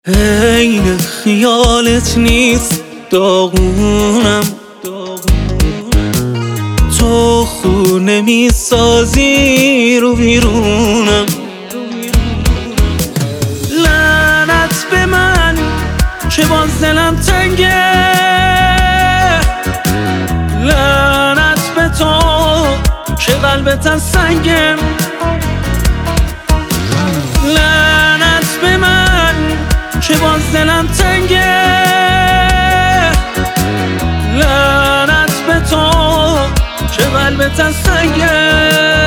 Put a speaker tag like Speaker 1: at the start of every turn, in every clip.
Speaker 1: عین خیالت نیست داغونم، تو خونه میسازی رو بیرونم. لعنت به من که باز دلم تنگه، لعنت به تو که قلبت سنگه، لعنت به من که باز دلم تنگه، لعنت به تو که قلبت سنگه.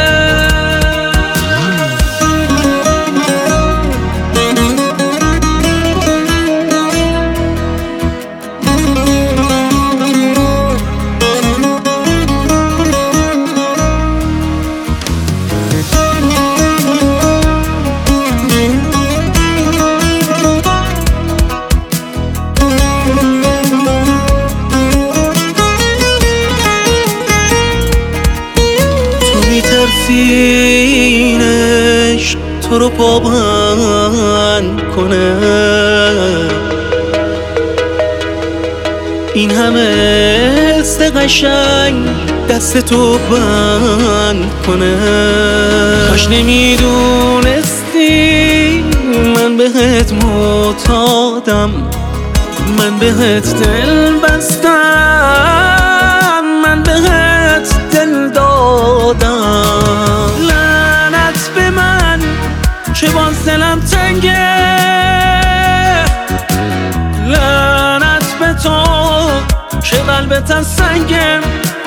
Speaker 1: میترسینش تو رو پابند کنه، این همه حس قشنگ دست تو بند کنه. کاش نمیدونستی من بهت معتادم، من بهت دل بستم، من بهت دل دادم. لعنت به من که باز دلم تنگه، لعنت به تو که قلبت سنگه،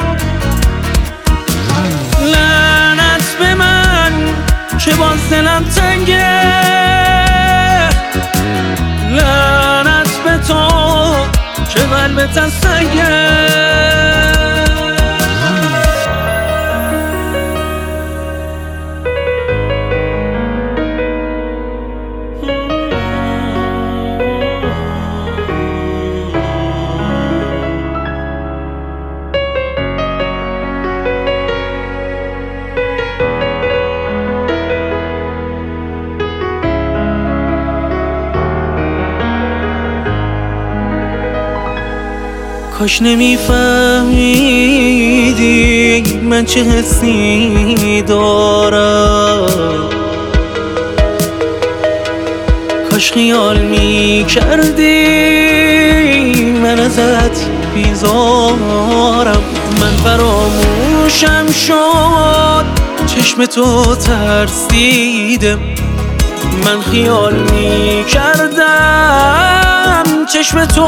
Speaker 1: لعنت به من که باز دلم تنگه، لعنت به تو که قلبت سنگه. کاش نمیفهمیدی من چه حسی دارم، کاش خیال میکردی من ازت بیزارم. من فراموشم شد چشم تو ترسیدم، من خیال میکردم چشم تو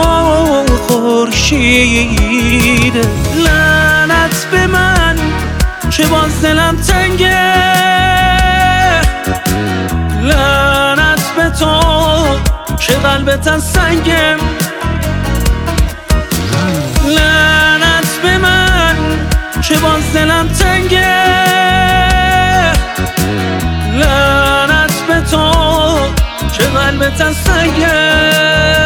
Speaker 1: خورشیده. لعنت به من که باز دلم تنگه، لعنت به تو که قلبت سنگه، لعنت به من که باز دلم تنگه، لعنت به تو که قلبت سنگه.